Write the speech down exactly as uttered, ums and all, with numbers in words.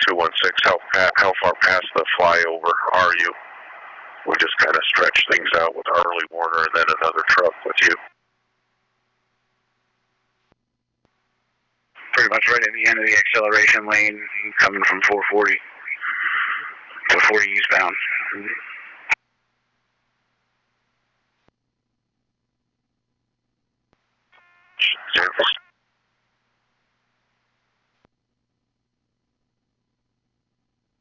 two one six, how, how far past the flyover are you? We just kind of stretch things out with Early Warner and then another truck with you. Pretty much right at the end of the acceleration lane, coming from four forty to forty eastbound.